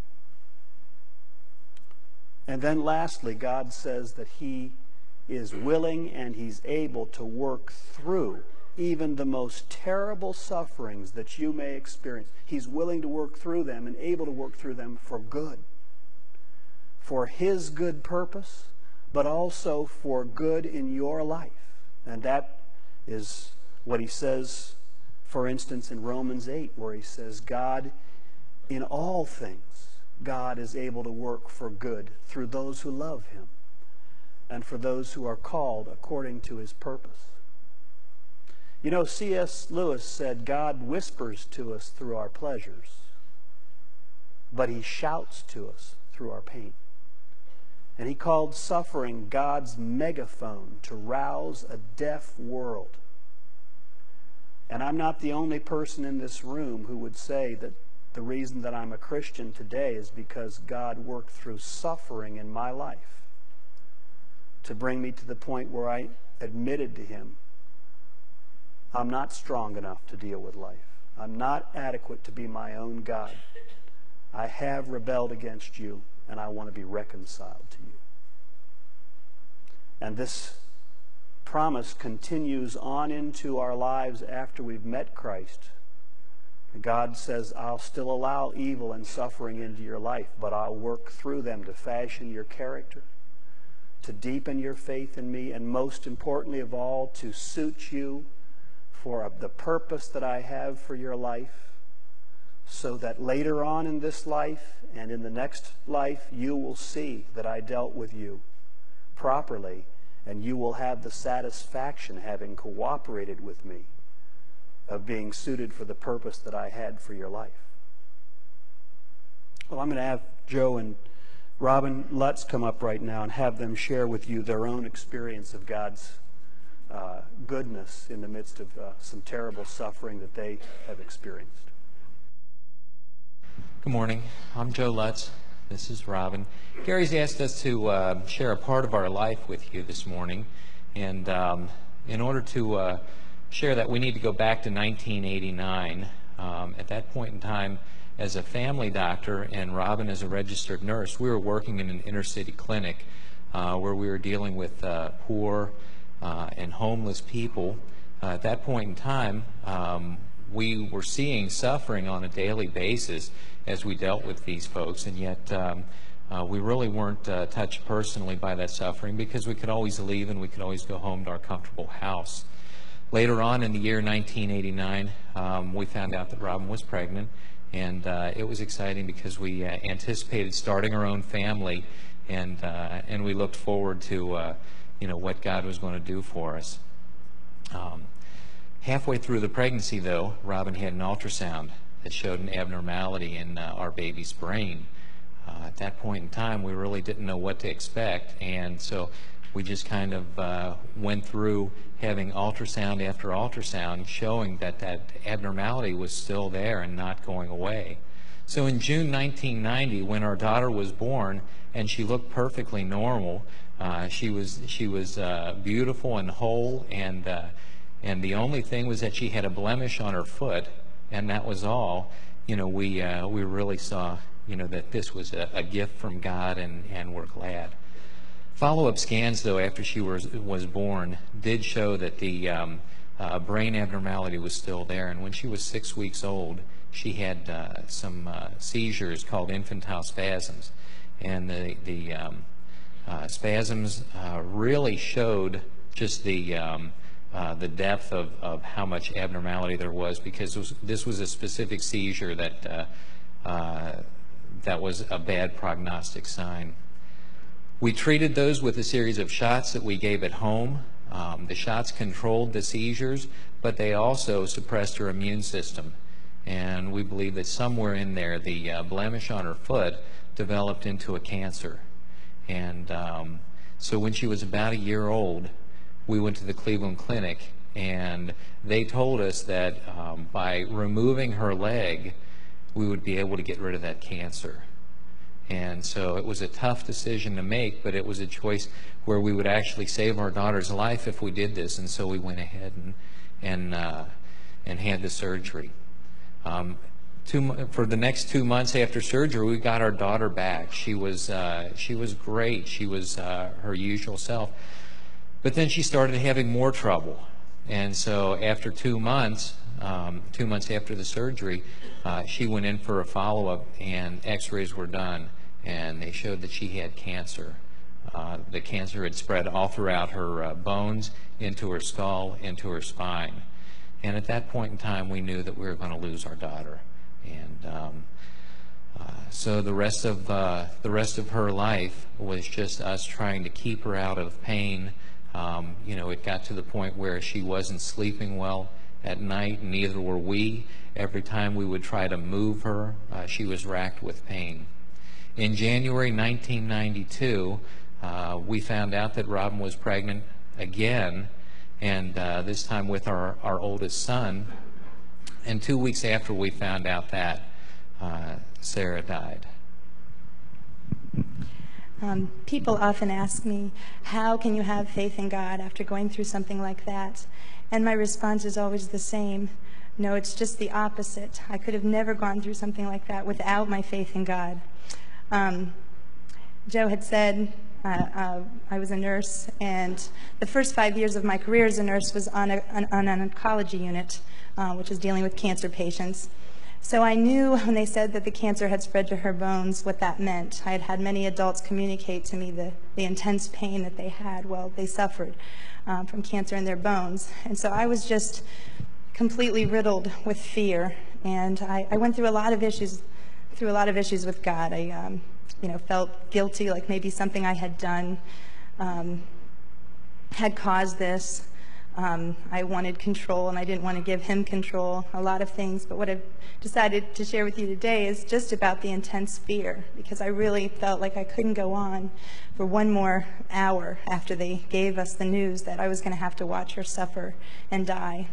And then lastly, God says that He is willing and He's able to work through even the most terrible sufferings that you may experience. He's willing to work through them and able to work through them for good, for His good purpose, but also for good in your life. And that is what he says, for instance, in Romans 8, where he says, God, in all things, God is able to work for good through those who love Him and for those who are called according to His purpose. You know, C.S. Lewis said, God whispers to us through our pleasures, but He shouts to us through our pain. And he called suffering God's megaphone to rouse a deaf world. And I'm not the only person in this room who would say that the reason that I'm a Christian today is because God worked through suffering in my life to bring me to the point where I admitted to Him, I'm not strong enough to deal with life. I'm not adequate to be my own God. I have rebelled against You, and I want to be reconciled to You. And this promise continues on into our lives after we've met Christ. God says, I'll still allow evil and suffering into your life, but I'll work through them to fashion your character, to deepen your faith in Me, and most importantly of all, to suit you for the purpose that I have for your life, so that later on in this life and in the next life, you will see that I dealt with you properly, and you will have the satisfaction, having cooperated with Me, of being suited for the purpose that I had for your life. Well, I'm going to have Joe and Robin Lutz come up right now and have them share with you their own experience of God's goodness in the midst of some terrible suffering that they have experienced. Good morning. I'm Joe Lutz, This is Robin. Gary's asked us to share a part of our life with you this morning, and in order to share that, we need to go back to 1989. At that point in time, as a family doctor and Robin as a registered nurse, we were working in an inner city clinic where we were dealing with poor and homeless people. At that point in time, we were seeing suffering on a daily basis as we dealt with these folks, and yet we really weren't touched personally by that suffering because we could always leave and we could always go home to our comfortable house. Later on in the year 1989, we found out that Robin was pregnant, and it was exciting because we anticipated starting our own family, and we looked forward to what God was going to do for us. Halfway through the pregnancy, though, Robin had an ultrasound that showed an abnormality in our baby's brain. At that point in time, we really didn't know what to expect, and so we just kind of went through having ultrasound after ultrasound showing that that abnormality was still there and not going away. So in June 1990, when our daughter was born and she looked perfectly normal, she was beautiful and whole, and the only thing was that she had a blemish on her foot, and that was all. We really saw that this was a gift from God, and we're glad. Follow-up scans, though, after she was born did show that the brain abnormality was still there, and when she was 6 weeks old, she had some seizures called infantile spasms, and the spasms really showed just the depth of how much abnormality there was, because this was a specific seizure that was a bad prognostic sign. We treated those with a series of shots that we gave at home. The shots controlled the seizures, but they also suppressed her immune system. And we believe that somewhere in there, the blemish on her foot developed into a cancer. And so when she was about a year old, we went to the Cleveland Clinic, and they told us that by removing her leg, we would be able to get rid of that cancer. And so it was a tough decision to make, but it was a choice where we would actually save our daughter's life if we did this, and so we went ahead and had the surgery. For the next 2 months after surgery, we got our daughter back. She was great. She was her usual self. But then she started having more trouble. And so after 2 months, 2 months after the surgery, she went in for a follow-up, and x-rays were done, and they showed that she had cancer. The cancer had spread all throughout her bones, into her skull, into her spine. And at that point in time, we knew that we were going to lose our daughter. And so the rest of her life was just us trying to keep her out of pain. It got to the point where she wasn't sleeping well at night, and neither were we. Every time we would try to move her, she was racked with pain. In January 1992, we found out that Robin was pregnant again, and this time with our oldest son. And 2 weeks after we found out that, Sarah died. People often ask me, how can you have faith in God after going through something like that? And my response is always the same. No, it's just the opposite. I could have never gone through something like that without my faith in God. Joe had said I was a nurse, and the first 5 years of my career as a nurse was on an oncology unit, which is dealing with cancer patients. So I knew when they said that the cancer had spread to her bones what that meant. I had had many adults communicate to me the intense pain that they had while they suffered from cancer in their bones. And so I was just completely riddled with fear. And I went through a lot of issues with God. I felt guilty, like maybe something I had done had caused this. I wanted control, and I didn't want to give him control, a lot of things. But what I've decided to share with you today is just about the intense fear, because I really felt like I couldn't go on for one more hour after they gave us the news that I was going to have to watch her suffer and die.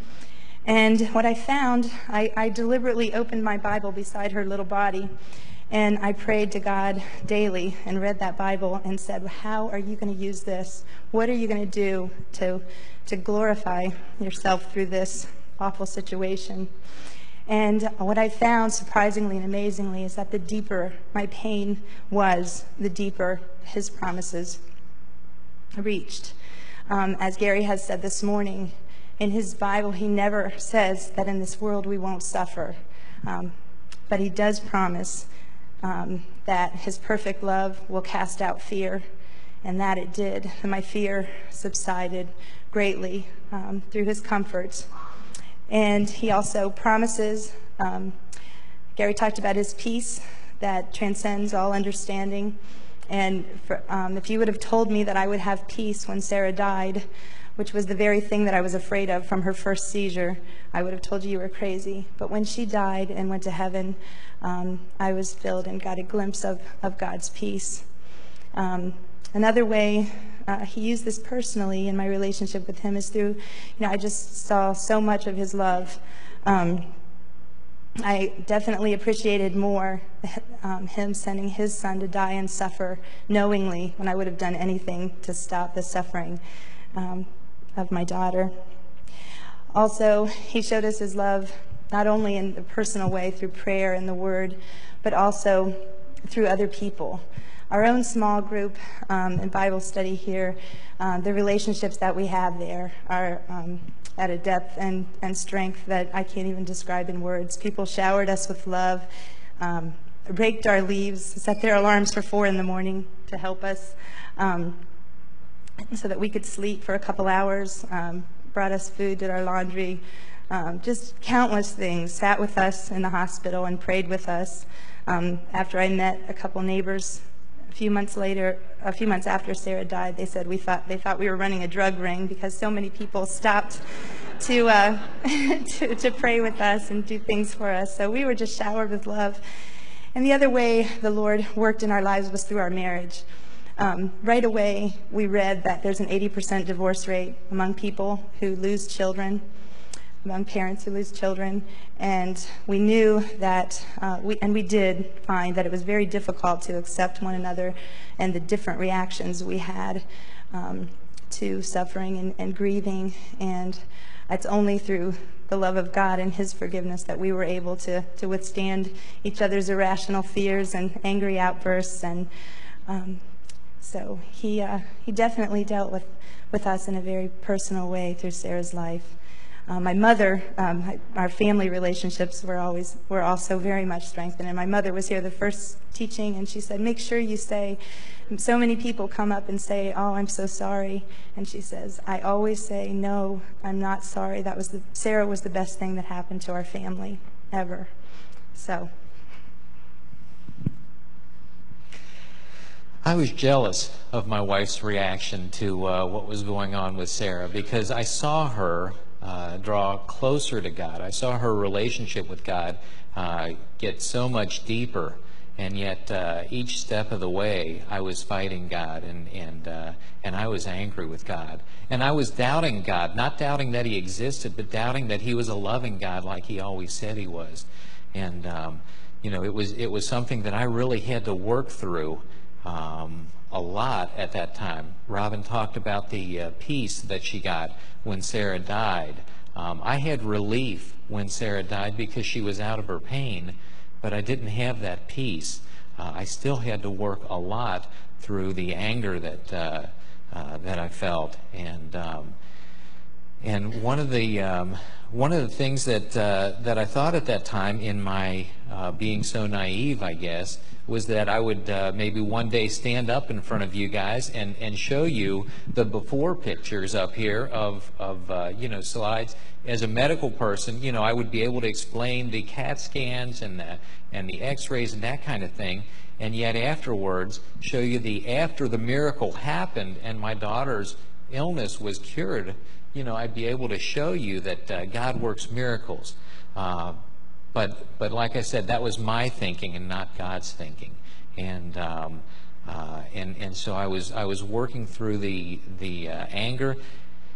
And what I found, I deliberately opened my Bible beside her little body, And I prayed to God daily and read that Bible and said, how are you going to use this? What are you going to do to glorify yourself through this awful situation? And what I found, surprisingly and amazingly, is that the deeper my pain was, the deeper his promises reached. As Gary has said this morning, in his Bible, he never says that in this world we won't suffer. But he does promise that his perfect love will cast out fear, and that it did. And my fear subsided greatly through his comfort. And he also promises, Gary talked about his peace that transcends all understanding. And if you would have told me that I would have peace when Sarah died, which was the very thing that I was afraid of from her first seizure, I would have told you were crazy. But when she died and went to heaven, I was filled and got a glimpse of God's peace. Another way he used this personally in my relationship with him is through, I just saw so much of his love. I definitely appreciated more him sending his son to die and suffer knowingly when I would have done anything to stop the suffering of my daughter. Also, he showed us his love not only in the personal way through prayer and the word, but also through other people. Our own small group and Bible study here, the relationships that we have there are at a depth and strength that I can't even describe in words. People showered us with love, raked our leaves, set their alarms for 4 in the morning to help us so that we could sleep for a couple hours, brought us food, did our laundry, just countless things, sat with us in the hospital and prayed with us. After I met a couple neighbors a few months after Sarah died, they said they thought we were running a drug ring because so many people stopped to to pray with us and do things for us. So we were just showered with love. And the other way the Lord worked in our lives was through our marriage. Right away, we read that there's an 80% divorce rate among people who lose children, among parents who lose children, and we knew that, we did find that it was very difficult to accept one another and the different reactions we had to suffering and grieving, and it's only through the love of God and his forgiveness that we were able to withstand each other's irrational fears and angry outbursts, and so he definitely dealt with us in a very personal way through Sarah's life. My mother, our family relationships were also very much strengthened. And my mother was here the first teaching, and she said, make sure you say, so many people come up and say, oh, I'm so sorry. And she says, I always say, no, I'm not sorry. Sarah was the best thing that happened to our family ever. So. I was jealous of my wife's reaction to what was going on with Sarah, because I saw her draw closer to God. I saw her relationship with God get so much deeper, and yet each step of the way I was fighting God, and I was angry with God, and I was doubting God, not doubting that he existed, but doubting that he was a loving God like he always said he was. And it was something that I really had to work through a lot at that time. Robin talked about the peace that she got when Sarah died. I had relief when Sarah died because she was out of her pain, but I didn't have that peace. I still had to work a lot through the anger that I felt, and one of the things that I thought at that time, in my being so naive, I guess, was that I would maybe one day stand up in front of you guys and show you the before pictures up here of slides. As a medical person, I would be able to explain the CAT scans and the X-rays and that kind of thing, and yet afterwards show you after the miracle happened and my daughter's illness was cured. I'd be able to show you that God works miracles. But like I said, that was my thinking and not God's thinking, and so I was working through the anger,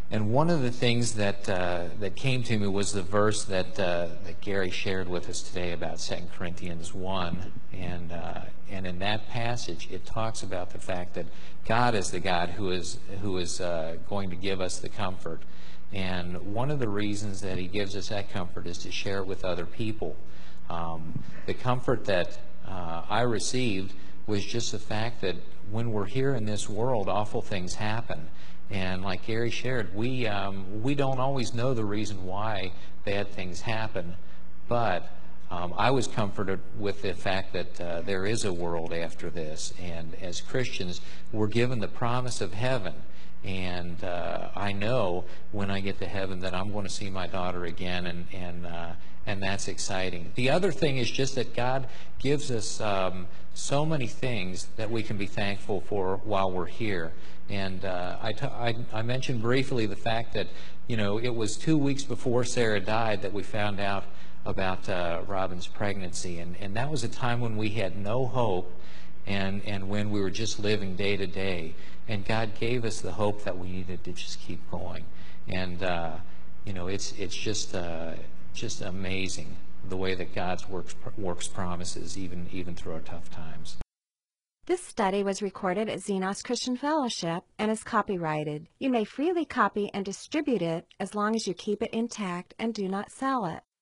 And one of the things that that came to me was the verse that Gary shared with us today about 2 Corinthians 1, and in that passage it talks about the fact that God is the God who is going to give us the comfort, and one of the reasons that He gives us that comfort is to share it with other people. The comfort that I received was just the fact that when we're here in this world, awful things happen. And like Gary shared, we don't always know the reason why bad things happen, but I was comforted with the fact that there is a world after this, and as Christians, we're given the promise of heaven. And I know when I get to heaven that I'm going to see my daughter again, and that's exciting. The other thing is just that God gives us so many things that we can be thankful for while we're here. And I mentioned briefly the fact that, you know, it was 2 weeks before Sarah died that we found out about Robin's pregnancy, and that was a time when we had no hope, and when we were just living day to day. And God gave us the hope that we needed to just keep going. And you know, it's just amazing the way that God works promises even through our tough times. This study was recorded at Xenos Christian Fellowship and is copyrighted. You may freely copy and distribute it as long as you keep it intact and do not sell it.